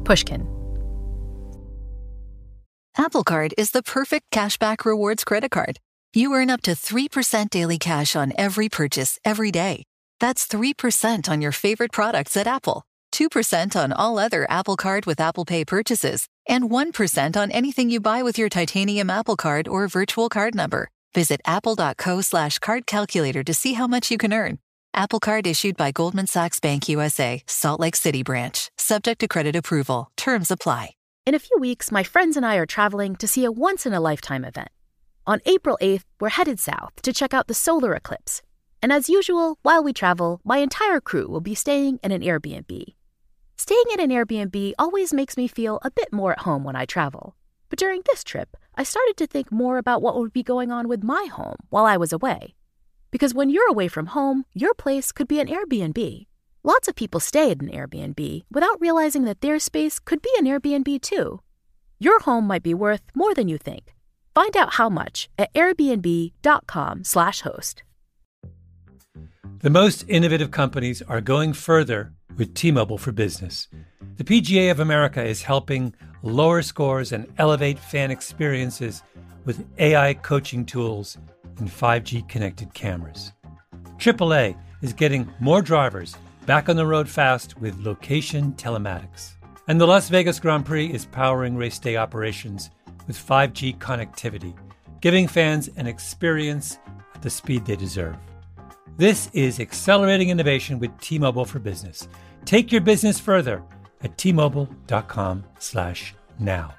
Pushkin. Apple Card is the perfect cashback rewards credit card. You earn up to 3% daily cash on every purchase every day. That's 3% on your favorite products at Apple, 2% on all other Apple Card with Apple Pay purchases, and 1% on anything you buy with your titanium Apple Card or virtual card number. Visit apple.co/card calculator to see how much you can earn. Apple Card issued by Goldman Sachs Bank USA, Salt Lake City branch. Subject to credit approval. Terms apply. In a few weeks, my friends and I are traveling to see a once-in-a-lifetime event. On April 8th, we're headed south to check out the solar eclipse. And as usual, while we travel, my entire crew will be staying in an Airbnb. Staying in an Airbnb always makes me feel a bit more at home when I travel. But during this trip, I started to think more about what would be going on with my home while I was away. Because when you're away from home, your place could be an Airbnb. Lots of people stay at an Airbnb without realizing that their space could be an Airbnb too. Your home might be worth more than you think. Find out how much at airbnb.com/host. The most innovative companies are going further with T-Mobile for Business. The PGA of America is helping lower scores and elevate fan experiences with AI coaching tools and 5G connected cameras. AAA is getting more drivers back on the road fast with location telematics. And the Las Vegas Grand Prix is powering race day operations with 5G connectivity, giving fans an experience at the speed they deserve. This is accelerating innovation with T-Mobile for Business. Take your business further at T-Mobile.com/now.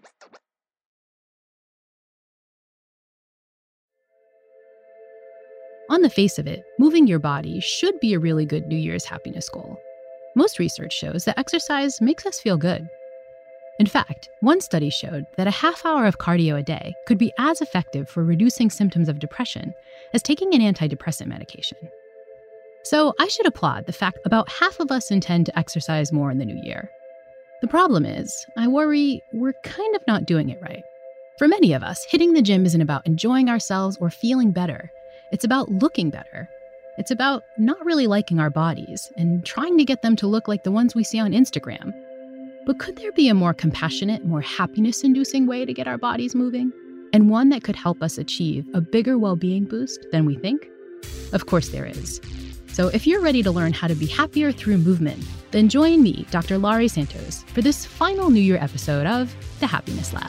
On the face of it, moving your body should be a really good New Year's happiness goal. Most research shows that exercise makes us feel good. In fact, one study showed that a half hour of cardio a day could be as effective for reducing symptoms of depression as taking an antidepressant medication. So I should applaud the fact about half of us intend to exercise more in the new year. The problem is, I worry we're kind of not doing it right. For many of us, hitting the gym isn't about enjoying ourselves or feeling better. It's about looking better. It's about not really liking our bodies and trying to get them to look like the ones we see on Instagram. But could there be a more compassionate, more happiness-inducing way to get our bodies moving? And one that could help us achieve a bigger well-being boost than we think? Of course there is. So if you're ready to learn how to be happier through movement, then join me, Dr. Laurie Santos, for this final New Year episode of The Happiness Lab.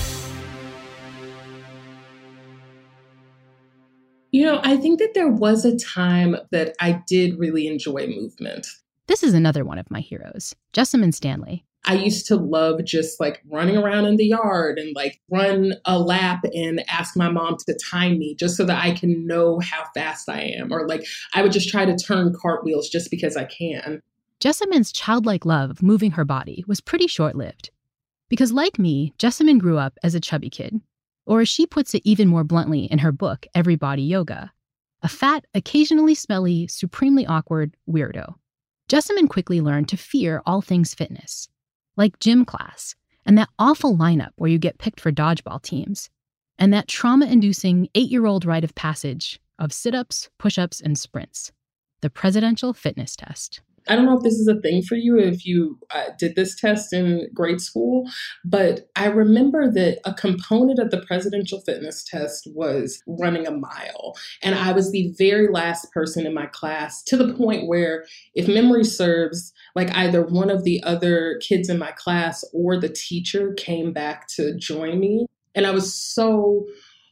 I think that there was a time that I did really enjoy movement. This is another one of my heroes, Jessamyn Stanley. I used to love just running around in the yard and run a lap and ask my mom to time me just so that I can know how fast I am. Or I would just try to turn cartwheels just because I can. Jessamyn's childlike love of moving her body was pretty short-lived. Because like me, Jessamyn grew up as a chubby kid. Or as she puts it even more bluntly in her book, Everybody Yoga, a fat, occasionally smelly, supremely awkward weirdo. Jessamyn quickly learned to fear all things fitness, like gym class, and that awful lineup where you get picked for dodgeball teams, and that trauma-inducing 8-year-old rite of passage of sit-ups, push-ups, and sprints, the presidential fitness test. I don't know if this is a thing for you, if you did this test in grade school, but I remember that a component of the presidential fitness test was running a mile. And I was the very last person in my class, to the point where, if memory serves, either one of the other kids in my class or the teacher came back to join me. And I was so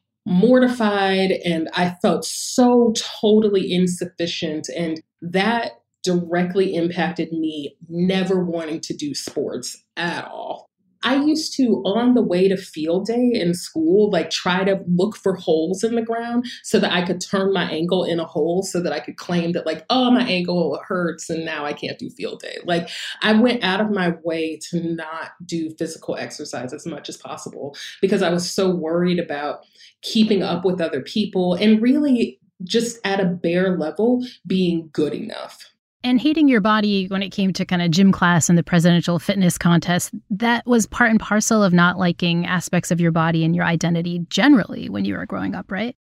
mortified and I felt so totally insufficient. And that directly impacted me never wanting to do sports at all. I used to, on the way to field day in school, try to look for holes in the ground so that I could turn my ankle in a hole so that I could claim that my ankle hurts and now I can't do field day. I went out of my way to not do physical exercise as much as possible because I was so worried about keeping up with other people and really just at a bare level being good enough. And hating your body when it came to kind of gym class and the presidential fitness contest, that was part and parcel of not liking aspects of your body and your identity generally when you were growing up, right?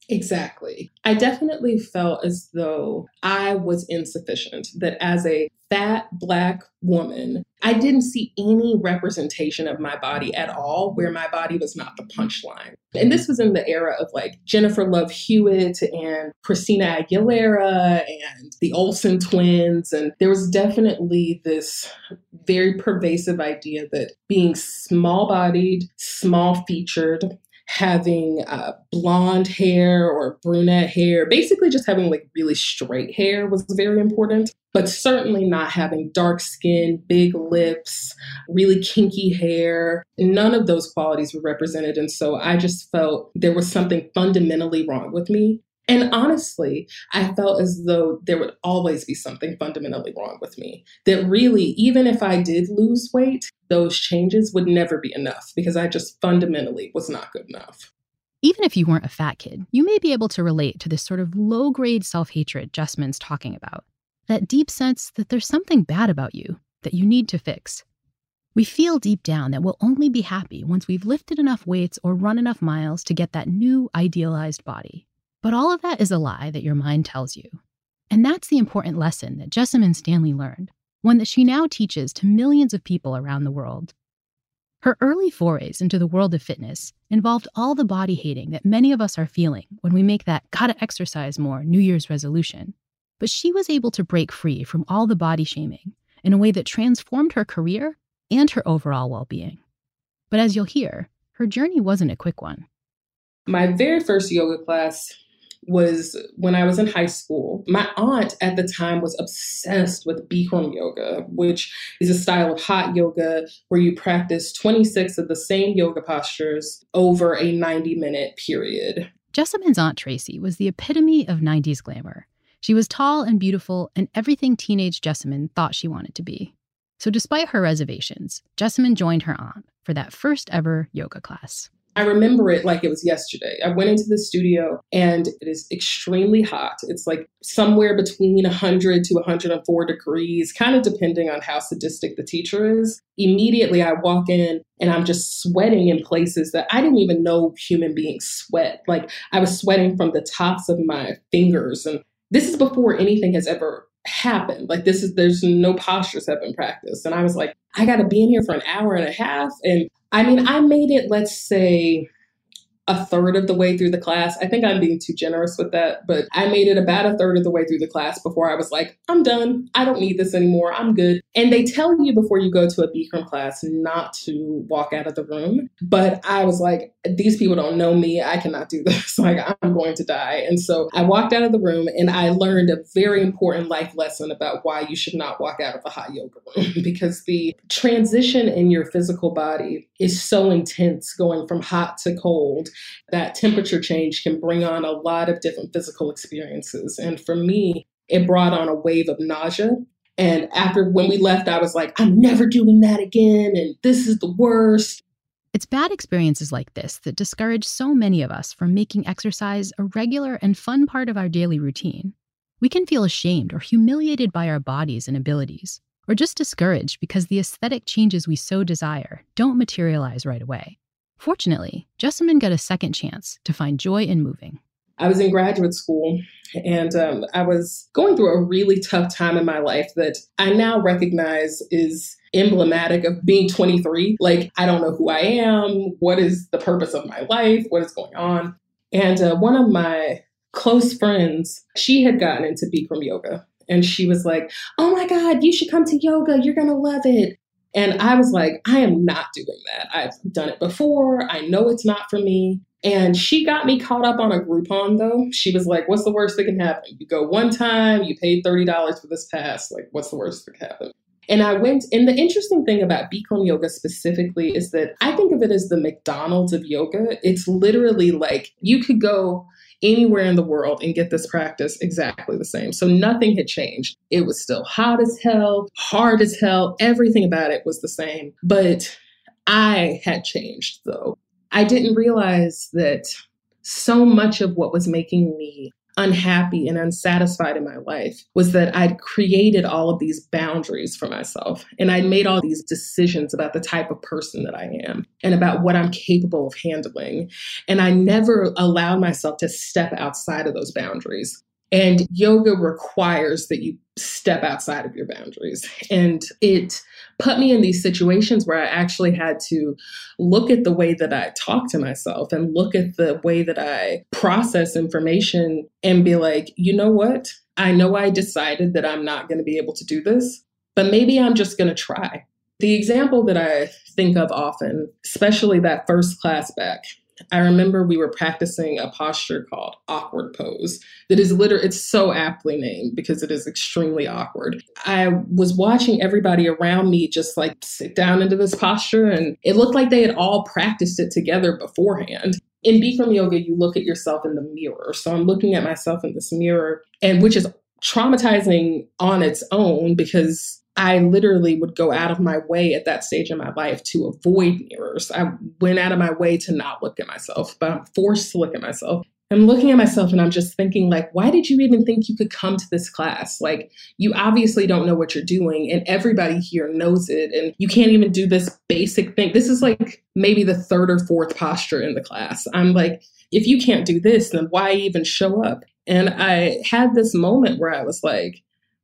Exactly. I definitely felt as though I was insufficient, that as a fat Black woman, I didn't see any representation of my body at all, where my body was not the punchline. And this was in the era of like Jennifer Love Hewitt and Christina Aguilera and the Olsen twins. And there was definitely this very pervasive idea that being small-bodied, small-featured, having blonde hair or brunette hair, basically just having like really straight hair was very important, but certainly not having dark skin, big lips, really kinky hair. None of those qualities were represented. And so I just felt there was something fundamentally wrong with me. And honestly, I felt as though there would always be something fundamentally wrong with me. That really, even if I did lose weight, those changes would never be enough because I just fundamentally was not good enough. Even if you weren't a fat kid, you may be able to relate to this sort of low-grade self-hatred Jessamyn's talking about. That deep sense that there's something bad about you that you need to fix. We feel deep down that we'll only be happy once we've lifted enough weights or run enough miles to get that new, idealized body. But all of that is a lie that your mind tells you. And that's the important lesson that Jessamyn Stanley learned, one that she now teaches to millions of people around the world. Her early forays into the world of fitness involved all the body hating that many of us are feeling when we make that gotta exercise more New Year's resolution. But she was able to break free from all the body shaming in a way that transformed her career and her overall well-being. But as you'll hear, her journey wasn't a quick one. My very first yoga class was when I was in high school. My aunt at the time was obsessed with Bikram yoga, which is a style of hot yoga where you practice 26 of the same yoga postures over a 90-minute period. Jessamyn's Aunt Tracy was the epitome of 90s glamour. She was tall and beautiful and everything teenage Jessamyn thought she wanted to be. So despite her reservations, Jessamyn joined her aunt for that first ever yoga class. I remember it like it was yesterday. I went into the studio and it is extremely hot. It's like somewhere between 100 to 104 degrees, kind of depending on how sadistic the teacher is. Immediately I walk in and I'm just sweating in places that I didn't even know human beings sweat. Like I was sweating from the tops of my fingers. And this is before anything has ever happened. Like there's no postures have been practiced. And I was like, I got to be in here for an hour and a half. And I mean, I made it, let's say, a third of the way through the class. I think I'm being too generous with that, but I made it about a third of the way through the class before I was like, I'm done. I don't need this anymore. I'm good. And they tell you before you go to a Bikram class not to walk out of the room. But I was like, these people don't know me. I cannot do this. Like, I'm going to die. And so I walked out of the room and I learned a very important life lesson about why you should not walk out of a hot yoga room because the transition in your physical body is so intense going from hot to cold. That temperature change can bring on a lot of different physical experiences. And for me, it brought on a wave of nausea. And when we left, I was like, I'm never doing that again. And this is the worst. It's bad experiences like this that discourage so many of us from making exercise a regular and fun part of our daily routine. We can feel ashamed or humiliated by our bodies and abilities, or just discouraged because the aesthetic changes we so desire don't materialize right away. Fortunately, Jessamyn got a second chance to find joy in moving. I was in graduate school and I was going through a really tough time in my life that I now recognize is emblematic of being 23. Like, I don't know who I am. What is the purpose of my life? What is going on? And one of my close friends, she had gotten into Bikram yoga and she was like, oh my God, you should come to yoga. You're going to love it. And I was like, I am not doing that. I've done it before. I know it's not for me. And she got me caught up on a Groupon, though. She was like, what's the worst that can happen? You go one time, you paid $30 for this pass. Like, what's the worst that can happen? And I went, and the interesting thing about Bikram yoga specifically is that I think of it as the McDonald's of yoga. It's literally like you could go anywhere in the world and get this practice exactly the same. So nothing had changed. It was still hot as hell, hard as hell. Everything about it was the same. But I had changed, though. I didn't realize that so much of what was making me unhappy and unsatisfied in my life was that I'd created all of these boundaries for myself. And I'd made all these decisions about the type of person that I am and about what I'm capable of handling. And I never allowed myself to step outside of those boundaries. And yoga requires that you step outside of your boundaries. And it put me in these situations where I actually had to look at the way that I talk to myself and look at the way that I process information and be like, you know what? I know I decided that I'm not going to be able to do this, but maybe I'm just going to try. The example that I think of often, especially that first class back, I remember we were practicing a posture called awkward pose that is it's so aptly named because it is extremely awkward. I was watching everybody around me just like sit down into this posture, and it looked like they had all practiced it together beforehand. In Bikram yoga, you look at yourself in the mirror. So I'm looking at myself in this mirror, and which is traumatizing on its own because I literally would go out of my way at that stage in my life to avoid mirrors. I went out of my way to not look at myself, but I'm forced to look at myself. I'm looking at myself and I'm just thinking, like, why did you even think you could come to this class? Like, you obviously don't know what you're doing and everybody here knows it. And you can't even do this basic thing. This is like maybe the third or fourth posture in the class. I'm like, if you can't do this, then why even show up? And I had this moment where I was like,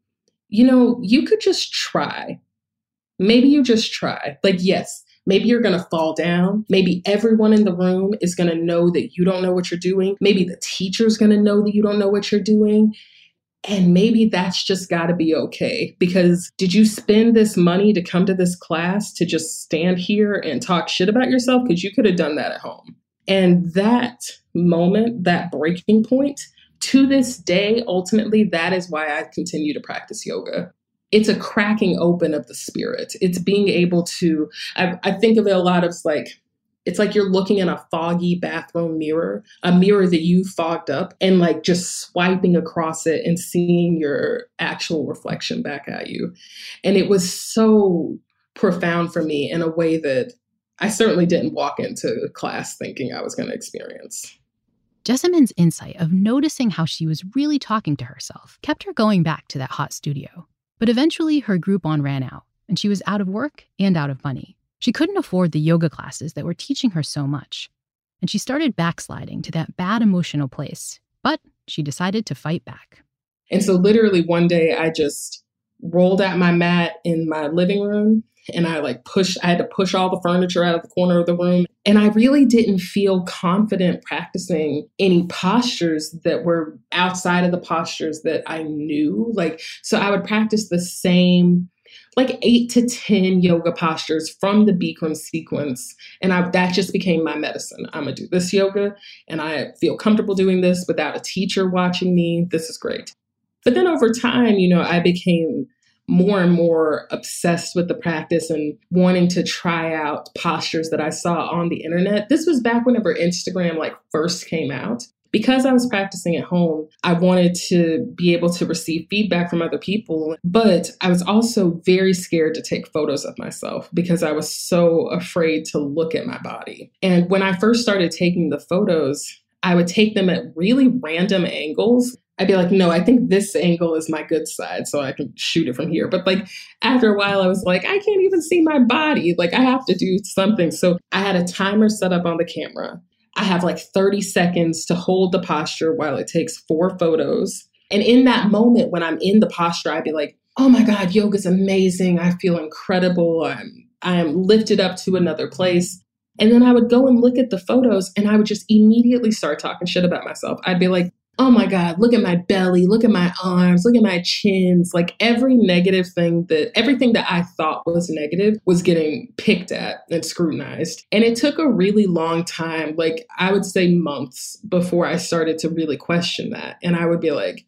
you know, you could just try. Maybe you just try. Like, yes, maybe you're going to fall down. Maybe everyone in the room is going to know that you don't know what you're doing. Maybe the teacher's going to know that you don't know what you're doing. And maybe that's just got to be okay. Because did you spend this money to come to this class to just stand here and talk shit about yourself? Because you could have done that at home. And that moment, that breaking point, to this day, ultimately, that is why I continue to practice yoga. It's a cracking open of the spirit. It's being able to, I think of it a lot as like, it's like you're looking in a foggy bathroom mirror, a mirror that you fogged up, and like just swiping across it and seeing your actual reflection back at you. And it was so profound for me in a way that I certainly didn't walk into class thinking I was going to experience. Jessamyn's insight of noticing how she was really talking to herself kept her going back to that hot studio. But eventually her Groupon ran out, and she was out of work and out of money. She couldn't afford the yoga classes that were teaching her so much. And she started backsliding to that bad emotional place. But she decided to fight back. And so literally one day I just rolled out my mat in my living room. And I had to push all the furniture out of the corner of the room. And I really didn't feel confident practicing any postures that were outside of the postures that I knew. So I would practice the same 8 to 10 yoga postures from the Bikram sequence. And that just became my medicine. I'm going to do this yoga and I feel comfortable doing this without a teacher watching me. This is great. But then over time, I became more and more obsessed with the practice and wanting to try out postures that I saw on the internet. This was back whenever Instagram first came out. Because I was practicing at home, I wanted to be able to receive feedback from other people, but I was also very scared to take photos of myself because I was so afraid to look at my body. And when I first started taking the photos, I would take them at really random angles. I'd be like, no, I think this angle is my good side, so I can shoot it from here. But after a while, I was like, I can't even see my body. I have to do something. So I had a timer set up on the camera. I have 30 seconds to hold the posture while it takes 4 photos. And in that moment, when I'm in the posture, I'd be like, oh my God, yoga's amazing. I feel incredible. I am lifted up to another place. And then I would go and look at the photos and I would just immediately start talking shit about myself. I'd be like, oh my God, look at my belly, look at my arms, look at my chins. Everything that I thought was negative was getting picked at and scrutinized. And it took a really long time, I would say months, before I started to really question that. And I would be like,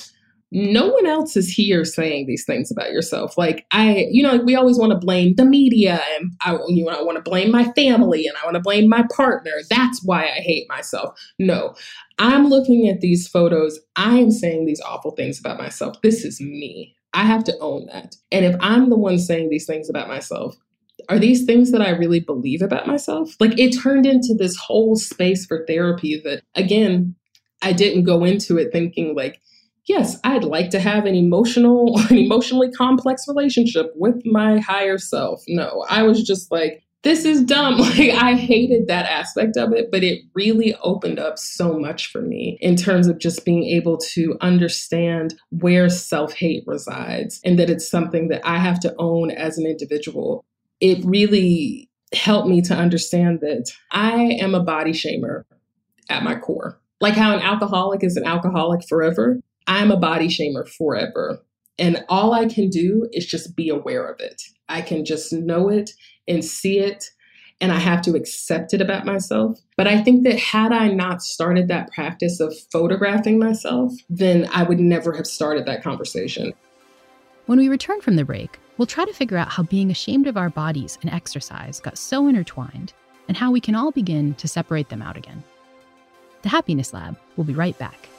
no one else is here saying these things about yourself. We always want to blame the media, and I want to blame my family, and I want to blame my partner. That's why I hate myself. No, I'm looking at these photos. I am saying these awful things about myself. This is me. I have to own that. And if I'm the one saying these things about myself, are these things that I really believe about myself? It turned into this whole space for therapy that, again, I didn't go into it thinking like, yes, I'd like to have an emotionally complex relationship with my higher self. No, I was just like, this is dumb. Like, I hated that aspect of it, but it really opened up so much for me in terms of just being able to understand where self-hate resides and that it's something that I have to own as an individual. It really helped me to understand that I am a body shamer at my core. Like how an alcoholic is an alcoholic forever, I'm a body shamer forever. And all I can do is just be aware of it. I can just know it and see it, and I have to accept it about myself. But I think that had I not started that practice of photographing myself, then I would never have started that conversation. When we return from the break, we'll try to figure out how being ashamed of our bodies and exercise got so intertwined, and how we can all begin to separate them out again. The Happiness Lab will be right back.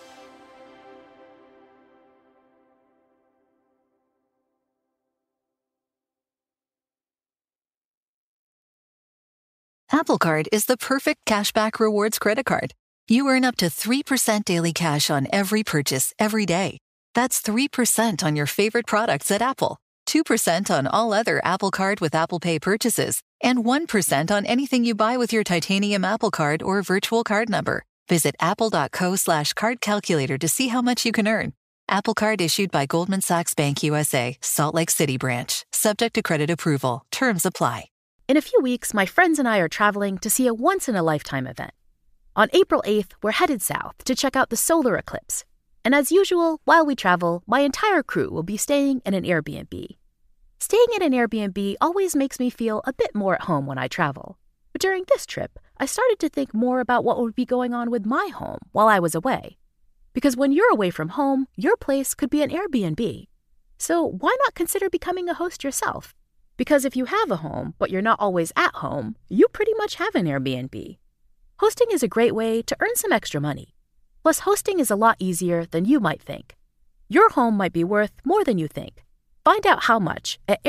Apple Card is the perfect cashback rewards credit card. You earn up to 3% daily cash on every purchase every day. That's 3% on your favorite products at Apple, 2% on all other Apple Card with Apple Pay purchases, and 1% on anything you buy with your titanium Apple Card or virtual card number. Visit apple.co/card calculator to see how much you can earn. Apple Card issued by Goldman Sachs Bank USA, Salt Lake City branch. Subject to credit approval. Terms apply. In a few weeks, my friends and I are traveling to see a once-in-a-lifetime event. On April 8th, we're headed south to check out the solar eclipse. And as usual, while we travel, my entire crew will be staying in an Airbnb. Staying in an Airbnb always makes me feel a bit more at home when I travel. But during this trip, I started to think more about what would be going on with my home while I was away. Because when you're away from home, your place could be an Airbnb. So why not consider becoming a host yourself? Because if you have a home, but you're not always at home, you pretty much have an Airbnb. Hosting is a great way to earn some extra money. Plus, hosting is a lot easier than you might think. Your home might be worth more than you think. Find out how much at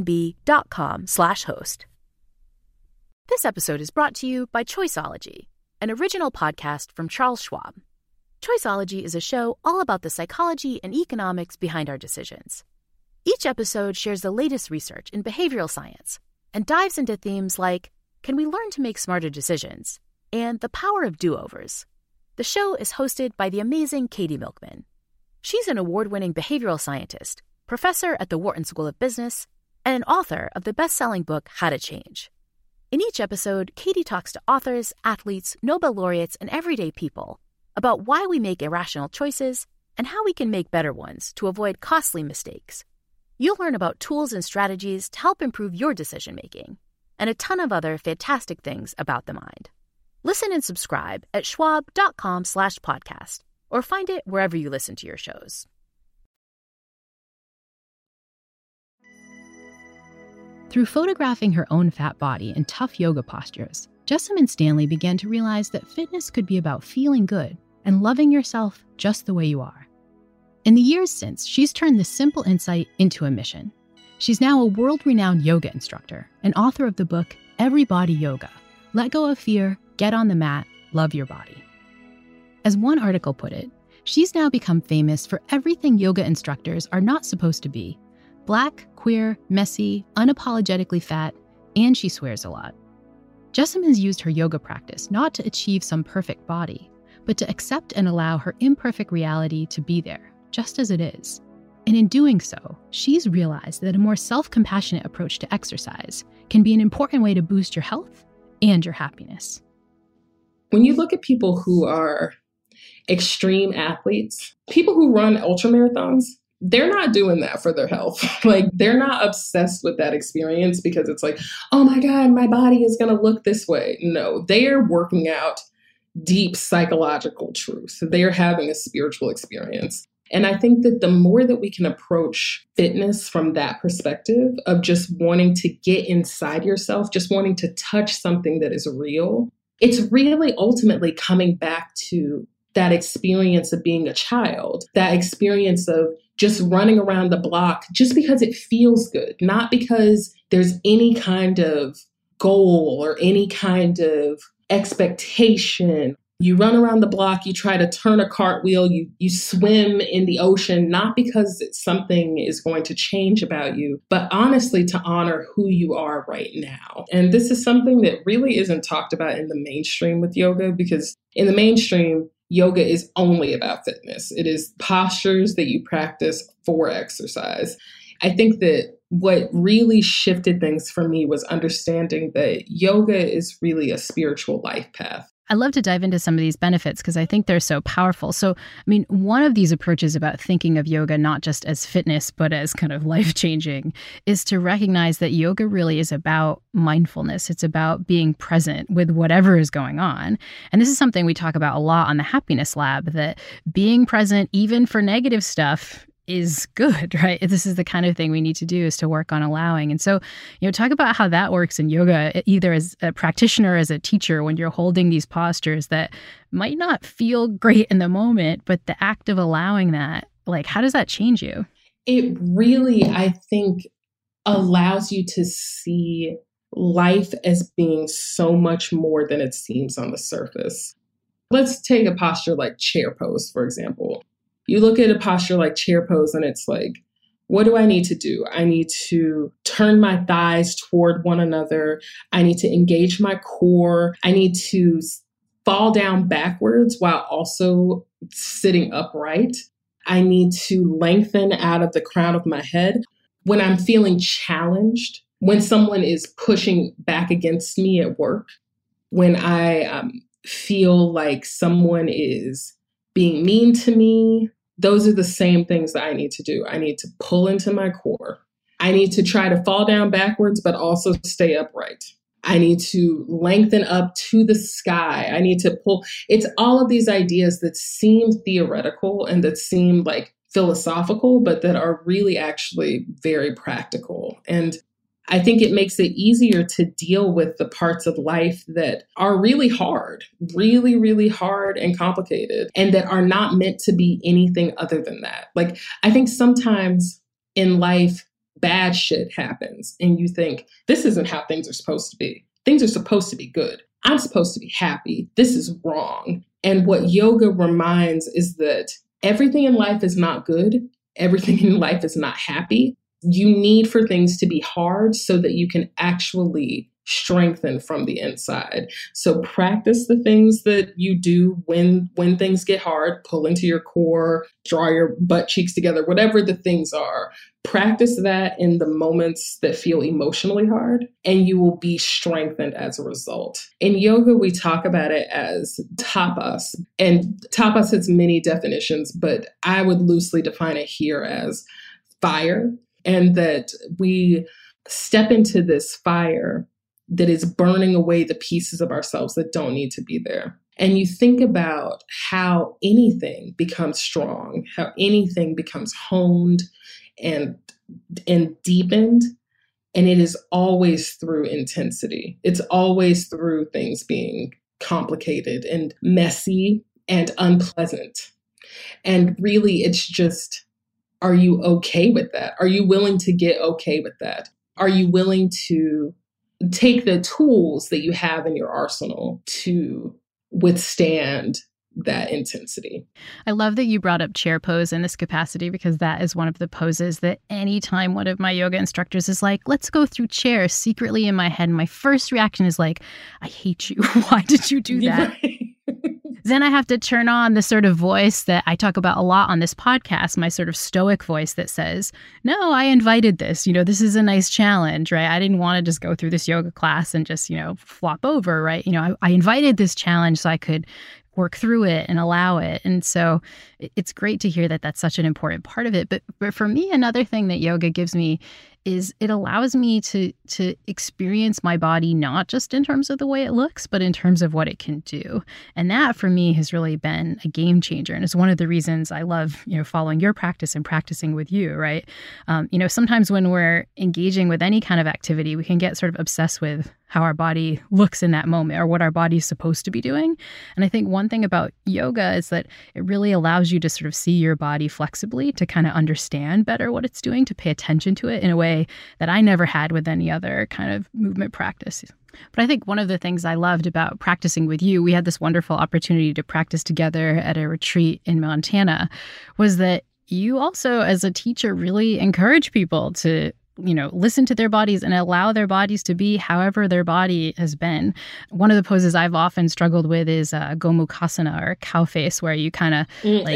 airbnb.com/host. This episode is brought to you by Choiceology, an original podcast from Charles Schwab. Choiceology is a show all about the psychology and economics behind our decisions. Each episode shares the latest research in behavioral science and dives into themes like, can we learn to make smarter decisions? And the power of do-overs. The show is hosted by the amazing Katie Milkman. She's an award-winning behavioral scientist, professor at the Wharton School of Business, and an author of the best-selling book, How to Change. In each episode, Katie talks to authors, athletes, Nobel laureates, and everyday people about why we make irrational choices and how we can make better ones to avoid costly mistakes. You'll learn about tools and strategies to help improve your decision-making, and a ton of other fantastic things about the mind. Listen and subscribe at schwab.com/podcast, or find it wherever you listen to your shows. Through photographing her own fat body in tough yoga postures, Jessamyn Stanley began to realize that fitness could be about feeling good and loving yourself just the way you are. In the years since, she's turned this simple insight into a mission. She's now a world-renowned yoga instructor and author of the book, Every Body Yoga. Let go of fear, get on the mat, love your body. As one article put it, she's now become famous for everything yoga instructors are not supposed to be. Black, queer, messy, unapologetically fat, and she swears a lot. Jessamyn's used her yoga practice not to achieve some perfect body, but to accept and allow her imperfect reality to be there, just as it is. And in doing so, she's realized that a more self-compassionate approach to exercise can be an important way to boost your health and your happiness. When you look at people who are extreme athletes, people who run ultramarathons, they're not doing that for their health. Like, they're not obsessed with that experience because it's like, oh my God, my body is going to look this way. No, they are working out deep psychological truth. They are having a spiritual experience. And I think that the more that we can approach fitness from that perspective of just wanting to get inside yourself, just wanting to touch something that is real, it's really ultimately coming back to that experience of being a child, that experience of just running around the block just because it feels good, not because there's any kind of goal or any kind of expectation. You run around the block, you try to turn a cartwheel, you swim in the ocean, not because something is going to change about you, but honestly to honor who you are right now. And this is something that really isn't talked about in the mainstream with yoga, because in the mainstream, yoga is only about fitness. It is postures that you practice for exercise. I think that what really shifted things for me was understanding that yoga is really a spiritual life path. I'd love to dive into some of these benefits because I think they're so powerful. So, I mean, one of these approaches about thinking of yoga not just as fitness, but as kind of life-changing is to recognize that yoga really is about mindfulness. It's about being present with whatever is going on. And this is something we talk about a lot on the Happiness Lab, that being present, even for negative stuff, is good, right? This is the kind of thing we need to do, is to work on allowing. And so, talk about how that works in yoga, either as a practitioner, as a teacher, when you're holding these postures that might not feel great in the moment, but the act of allowing that, like, how does that change you? It really, I think, allows you to see life as being so much more than it seems on the surface. Let's take a posture like chair pose, for example. You look at a posture like chair pose and it's like, what do I need to do? I need to turn my thighs toward one another. I need to engage my core. I need to fall down backwards while also sitting upright. I need to lengthen out of the crown of my head. When I'm feeling challenged, when someone is pushing back against me at work, when I feel like someone is being mean to me, those are the same things that I need to do. I need to pull into my core. I need to try to fall down backwards, but also stay upright. I need to lengthen up to the sky. I need to pull. It's all of these ideas that seem theoretical and that seem like philosophical, but that are really actually very practical. And I think it makes it easier to deal with the parts of life that are really hard, really, really hard and complicated, and that are not meant to be anything other than that. Like, I think sometimes in life, bad shit happens and you think, this isn't how things are supposed to be. Things are supposed to be good. I'm supposed to be happy. This is wrong. And what yoga reminds is that everything in life is not good. Everything in life is not happy. You need for things to be hard so that you can actually strengthen from the inside. So practice the things that you do when things get hard. Pull into your core, draw your butt cheeks together, whatever the things are. Practice that in the moments that feel emotionally hard, and you will be strengthened as a result. In yoga, we talk about it as tapas, and tapas has many definitions, but I would loosely define it here as fire. And that we step into this fire that is burning away the pieces of ourselves that don't need to be there. And you think about how anything becomes strong, how anything becomes honed and deepened. And it is always through intensity. It's always through things being complicated and messy and unpleasant. And really, it's just, are you okay with that? Are you willing to get okay with that? Are you willing to take the tools that you have in your arsenal to withstand that intensity? I love that you brought up chair pose in this capacity, because that is one of the poses that anytime one of my yoga instructors is like, let's go through chair, secretly in my head, my first reaction is like, I hate you. Why did you do that? Right. Then I have to turn on the sort of voice that I talk about a lot on this podcast, my sort of stoic voice that says, no, I invited this. This is a nice challenge, right? I didn't want to just go through this yoga class and just, flop over, right? I invited this challenge so I could work through it and allow it. And so it's great to hear that that's such an important part of it. But for me, another thing that yoga gives me is it allows me to experience my body, not just in terms of the way it looks, but in terms of what it can do. And that for me has really been a game changer. And it's one of the reasons I love, following your practice and practicing with you, right? Sometimes when we're engaging with any kind of activity, we can get sort of obsessed with how our body looks in that moment or what our body is supposed to be doing. And I think one thing about yoga is that it really allows you to sort of see your body flexibly, to kind of understand better what it's doing, to pay attention to it in a way that I never had with any other kind of movement practice. But I think one of the things I loved about practicing with you, we had this wonderful opportunity to practice together at a retreat in Montana, was that you also, as a teacher, really encourage people to listen to their bodies and allow their bodies to be however their body has been. One of the poses I've often struggled with is Gomukhasana, or cow face, where you kind of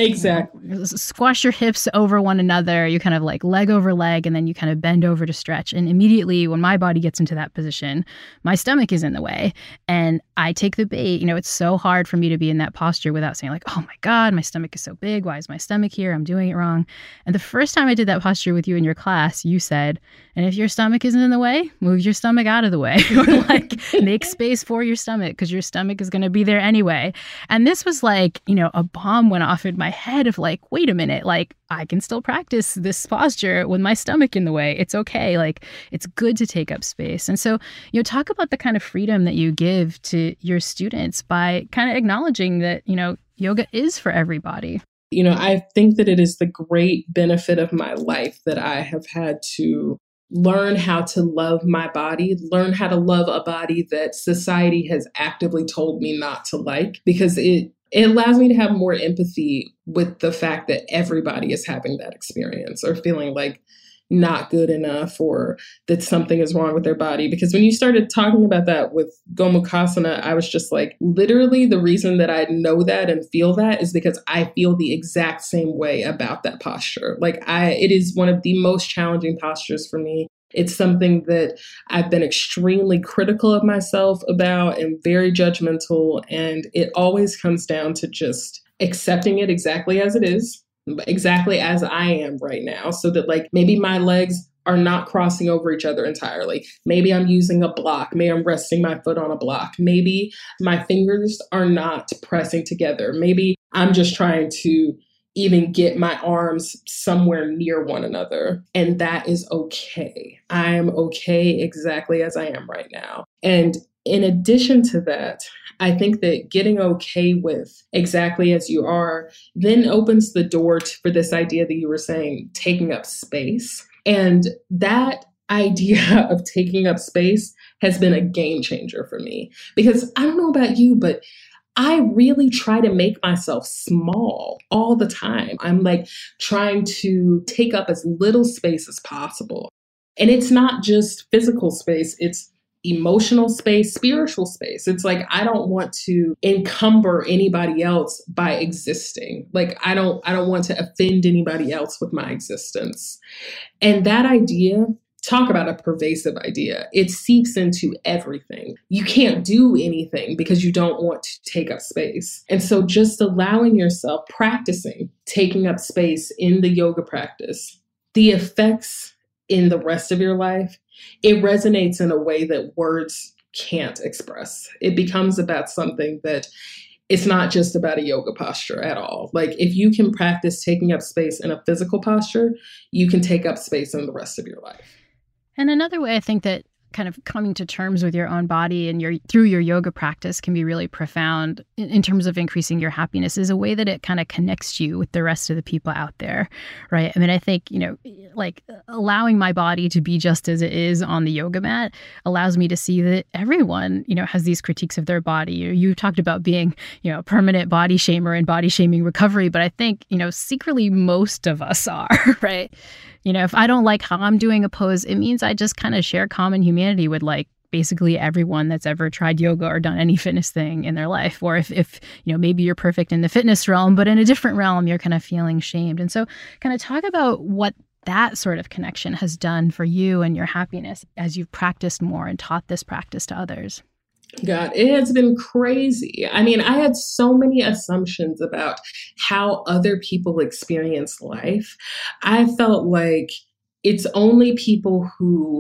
squash your hips over one another. You kind of like leg over leg, and then you kind of bend over to stretch. And immediately when my body gets into that position, my stomach is in the way. And I take the bait. It's so hard for me to be in that posture without saying like, oh my God, my stomach is so big. Why is my stomach here? I'm doing it wrong. And the first time I did that posture with you in your class, you said, and if your stomach isn't in the way, move your stomach out of the way, or like make space for your stomach, because your stomach is going to be there anyway. And this was like, a bomb went off in my head of like, wait a minute, like I can still practice this posture with my stomach in the way. It's okay. Like it's good to take up space. And so, talk about the kind of freedom that you give to your students by kind of acknowledging that, yoga is for everybody. I think that it is the great benefit of my life that I have had to learn how to love my body, learn how to love a body that society has actively told me not to like, because it allows me to have more empathy with the fact that everybody is having that experience or feeling like not good enough or that something is wrong with their body. Because when you started talking about that with Gomukhasana, I was just like, literally the reason that I know that and feel that is because I feel the exact same way about that posture. Like it is one of the most challenging postures for me. It's something that I've been extremely critical of myself about and very judgmental. And it always comes down to just accepting it exactly as it is, exactly as I am right now, so that like maybe my legs are not crossing over each other entirely. Maybe I'm using a block. Maybe I'm resting my foot on a block. Maybe my fingers are not pressing together. Maybe I'm just trying to even get my arms somewhere near one another. And that is okay. I am okay exactly as I am right now. And in addition to that, I think that getting okay with exactly as you are then opens the door for this idea that you were saying, taking up space. And that idea of taking up space has been a game changer for me. Because I don't know about you, but I really try to make myself small all the time. I'm like trying to take up as little space as possible. And it's not just physical space, it's emotional space, spiritual space. It's like, I don't want to encumber anybody else by existing. Like, I don't want to offend anybody else with my existence. And that idea, talk about a pervasive idea. It seeps into everything. You can't do anything because you don't want to take up space. And so just allowing yourself, practicing taking up space in the yoga practice, the effects in the rest of your life, it resonates in a way that words can't express. It becomes about something that it's not just about a yoga posture at all. Like if you can practice taking up space in a physical posture, you can take up space in the rest of your life. And another way I think that kind of coming to terms with your own body and through your yoga practice can be really profound in terms of increasing your happiness is a way that it kind of connects you with the rest of the people out there, right? I mean, I think, like allowing my body to be just as it is on the yoga mat allows me to see that everyone, has these critiques of their body. You talked about being, a permanent body shamer and body shaming recovery, but I think, secretly most of us are, right? If I don't like how I'm doing a pose, it means I just kind of share common humanity with like basically everyone that's ever tried yoga or done any fitness thing in their life. Or if maybe you're perfect in the fitness realm, but in a different realm, you're kind of feeling shamed. And so kind of talk about what that sort of connection has done for you and your happiness as you've practiced more and taught this practice to others. God, it has been crazy. I mean, I had so many assumptions about how other people experience life. I felt like it's only people who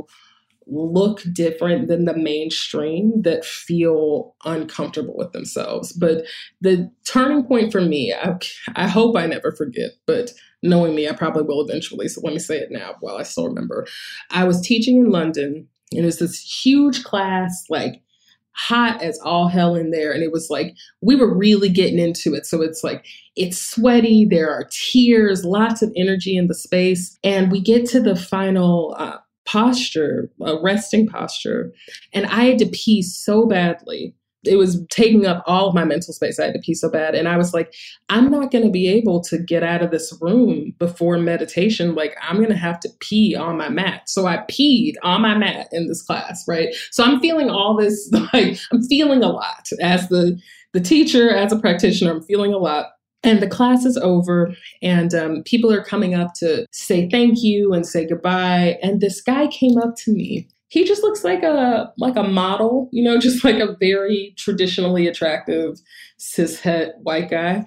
look different than the mainstream that feel uncomfortable with themselves. But the turning point for me, I hope I never forget, but knowing me, I probably will eventually. So let me say it now while I still remember. I was teaching in London, and it was this huge class, like hot as all hell in there. And it was like, we were really getting into it. So it's like, it's sweaty. There are tears, lots of energy in the space. And we get to the final posture, a resting posture. And I had to pee so badly. It was taking up all of my mental space. I had to pee so bad. And I was like, I'm not going to be able to get out of this room before meditation. Like, I'm going to have to pee on my mat. So I peed on my mat in this class, right? So I'm feeling all this, like, I'm feeling a lot as the teacher, as a practitioner, I'm feeling a lot. And the class is over and people are coming up to say thank you and say goodbye. And this guy came up to me. He just looks like a model, you know, just like a very traditionally attractive cishet white guy.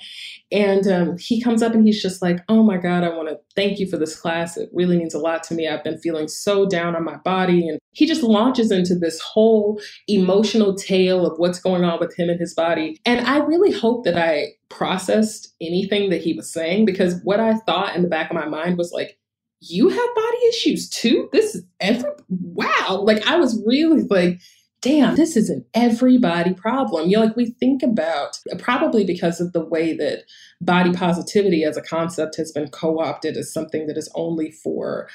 And he comes up and he's just like, oh my God, I want to thank you for this class. It really means a lot to me. I've been feeling so down on my body. And he just launches into this whole emotional tale of what's going on with him and his body. And I really hope that I processed anything that he was saying, because what I thought in the back of my mind was like, you have body issues too? This is wow. Like, I was really like, damn, this is an everybody problem. You know, like, we think about, probably because of the way that body positivity as a concept has been co-opted as something that is only for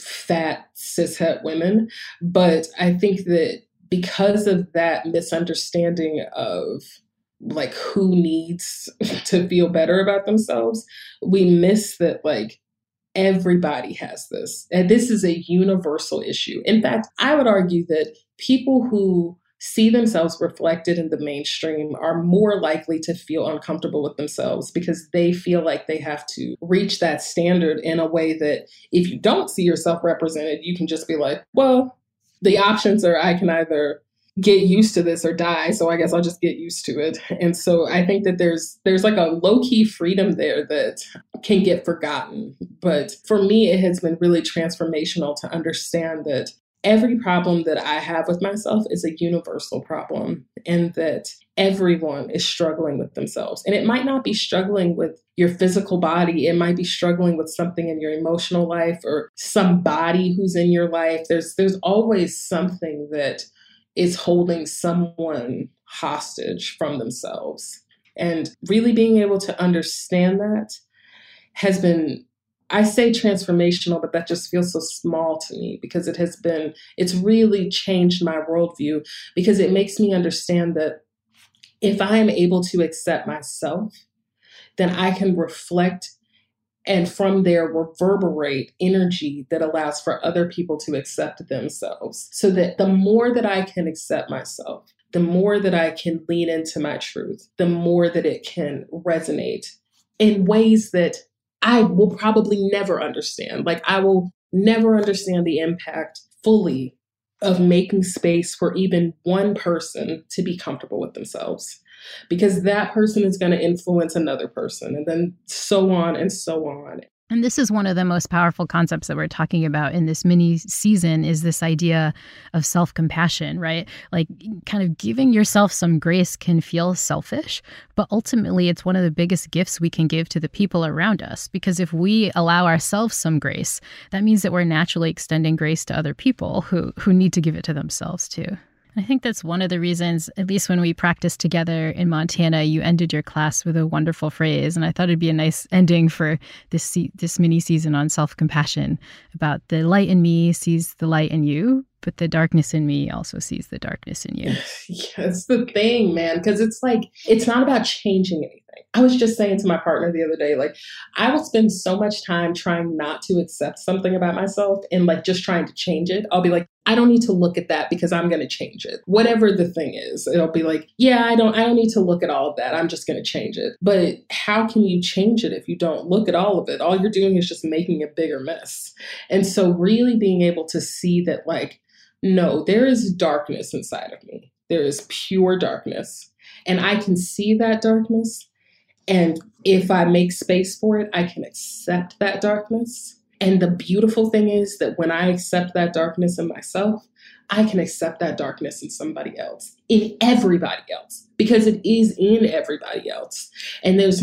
fat cishet women. But I think that because of that misunderstanding of like who needs to feel better about themselves, we miss that like everybody has this. And this is a universal issue. In fact, I would argue that people who see themselves reflected in the mainstream are more likely to feel uncomfortable with themselves because they feel like they have to reach that standard in a way that if you don't see yourself represented, you can just be like, well, the options are I can either get used to this or die. So I guess I'll just get used to it. And so I think that there's like a low-key freedom there that can get forgotten. But for me, it has been really transformational to understand that every problem that I have with myself is a universal problem, and that everyone is struggling with themselves. And it might not be struggling with your physical body. It might be struggling with something in your emotional life or somebody who's in your life. There's always something that is holding someone hostage from themselves. And really being able to understand that has been, I say transformational, but that just feels so small to me because it's really changed my worldview, because it makes me understand that if I am able to accept myself, then I can reflect and from there reverberate energy that allows for other people to accept themselves. So that the more that I can accept myself, the more that I can lean into my truth, the more that it can resonate in ways that I will probably never understand. Like, I will never understand the impact fully of making space for even one person to be comfortable with themselves, because that person is going to influence another person, and then so on and so on. And this is one of the most powerful concepts that we're talking about in this mini season, is this idea of self-compassion, right? Like, kind of giving yourself some grace can feel selfish, but ultimately it's one of the biggest gifts we can give to the people around us. Because if we allow ourselves some grace, that means that we're naturally extending grace to other people who need to give it to themselves too. I think that's one of the reasons, at least when we practiced together in Montana, you ended your class with a wonderful phrase. And I thought it'd be a nice ending for this mini season on self-compassion, about the light in me sees the light in you, but the darkness in me also sees the darkness in you. Yeah, it's the thing, man, because it's like, it's not about changing anything. I was just saying to my partner the other day, like, I will spend so much time trying not to accept something about myself and like just trying to change it. I'll be like, I don't need to look at that because I'm going to change it. Whatever the thing is, it'll be like, yeah, I don't need to look at all of that. I'm just going to change it. But how can you change it if you don't look at all of it? All you're doing is just making a bigger mess. And so really being able to see that, like, no, there is darkness inside of me. There is pure darkness. And I can see that darkness. And if I make space for it, I can accept that darkness. And the beautiful thing is that when I accept that darkness in myself, I can accept that darkness in somebody else, in everybody else, because it is in everybody else. And there's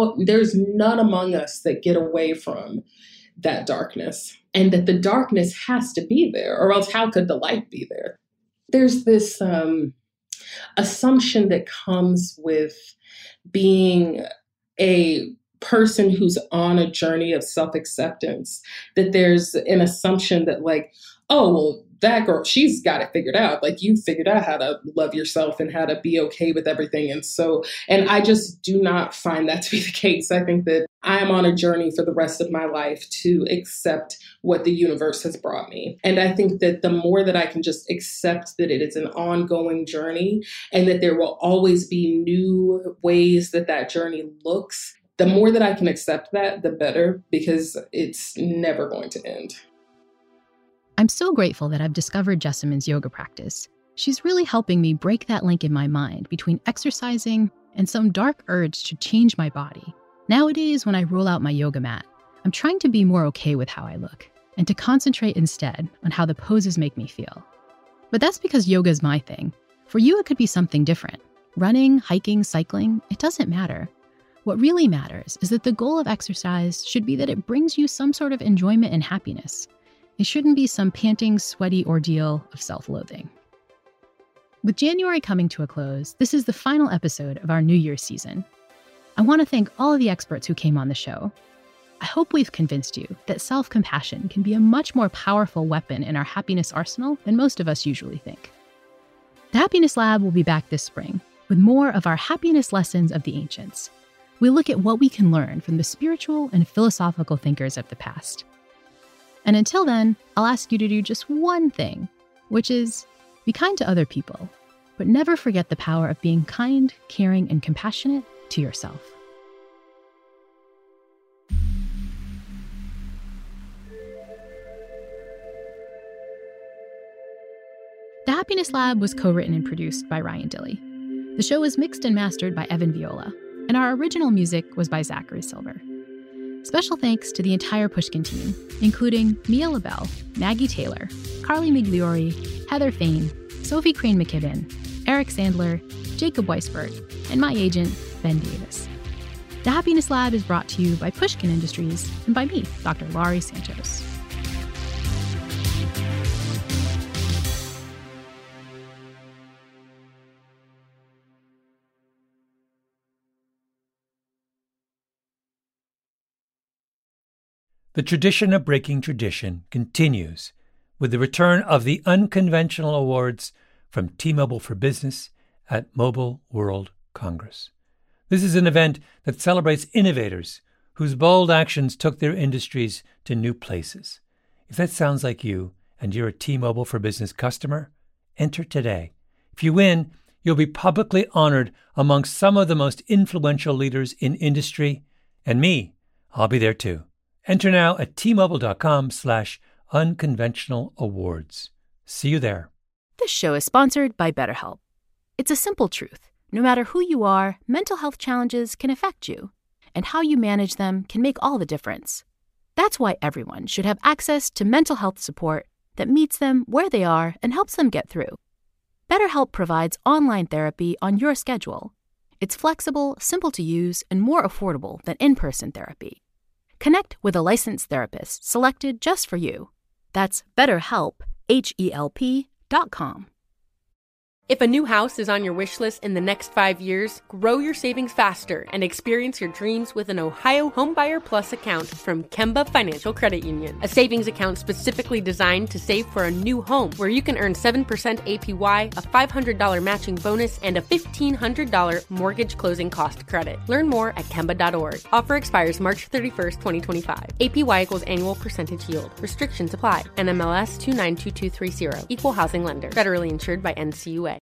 none among us that get away from that darkness, and that the darkness has to be there, or else how could the light be there? There's this assumption that comes with being a person who's on a journey of self-acceptance, that there's an assumption that like, oh, well, that girl, she's got it figured out. Like, you figured out how to love yourself and how to be okay with everything. And I just do not find that to be the case. I think that I am on a journey for the rest of my life to accept what the universe has brought me. And I think that the more that I can just accept that it is an ongoing journey and that there will always be new ways that that journey looks, the more that I can accept that, the better, because it's never going to end. I'm so grateful that I've discovered Jessamyn's yoga practice. She's really helping me break that link in my mind between exercising and some dark urge to change my body. Nowadays, when I roll out my yoga mat, I'm trying to be more okay with how I look and to concentrate instead on how the poses make me feel. But that's because yoga's my thing. For you, it could be something different. Running, hiking, cycling, it doesn't matter. What really matters is that the goal of exercise should be that it brings you some sort of enjoyment and happiness. It shouldn't be some panting, sweaty ordeal of self-loathing. With January coming to a close, this is the final episode of our New Year's season. I want to thank all of the experts who came on the show. I hope we've convinced you that self-compassion can be a much more powerful weapon in our happiness arsenal than most of us usually think. The Happiness Lab will be back this spring with more of our happiness lessons of the ancients. We'll look at what we can learn from the spiritual and philosophical thinkers of the past. And until then, I'll ask you to do just one thing, which is be kind to other people, but never forget the power of being kind, caring, and compassionate to yourself. The Happiness Lab was co-written and produced by Ryan Dilley. The show was mixed and mastered by Evan Viola, and our original music was by Zachary Silver. Special thanks to the entire Pushkin team, including Mia LaBelle, Maggie Taylor, Carly Migliori, Heather Fain, Sophie Crane McKibben, Eric Sandler, Jacob Weisberg, and my agent, Ben Davis. The Happiness Lab is brought to you by Pushkin Industries and by me, Dr. Laurie Santos. The tradition of breaking tradition continues with the return of the Unconventional Awards from T-Mobile for Business at Mobile World Congress. This is an event that celebrates innovators whose bold actions took their industries to new places. If that sounds like you and you're a T-Mobile for Business customer, enter today. If you win, you'll be publicly honored amongst some of the most influential leaders in industry, and me, I'll be there too. Enter now at tmobile.com/unconventional awards. See you there. This show is sponsored by BetterHelp. It's a simple truth. No matter who you are, mental health challenges can affect you, and how you manage them can make all the difference. That's why everyone should have access to mental health support that meets them where they are and helps them get through. BetterHelp provides online therapy on your schedule. It's flexible, simple to use, and more affordable than in-person therapy. Connect with a licensed therapist selected just for you. That's BetterHelp, HELP.com. If a new house is on your wish list in the next 5 years, grow your savings faster and experience your dreams with an Ohio Homebuyer Plus account from Kemba Financial Credit Union. A savings account specifically designed to save for a new home, where you can earn 7% APY, a $500 matching bonus, and a $1,500 mortgage closing cost credit. Learn more at Kemba.org. Offer expires March 31st, 2025. APY equals annual percentage yield. Restrictions apply. NMLS 292230. Equal housing lender. Federally insured by NCUA.